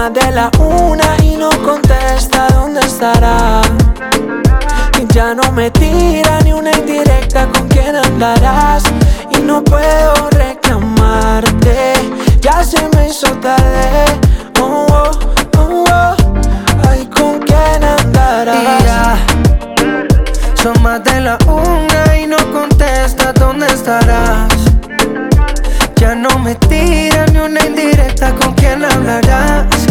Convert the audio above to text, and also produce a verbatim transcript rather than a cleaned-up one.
más de la una y no contesta dónde estará. Y ya no me tira ni una indirecta con quién andarás. Y no puedo reclamarte, ya se me hizo tarde. Oh, oh, oh, oh. Ay, ¿con quién andarás? Y ya son más de la una y no contesta dónde estarás. Ya no me tira ni una indirecta con quién hablarás.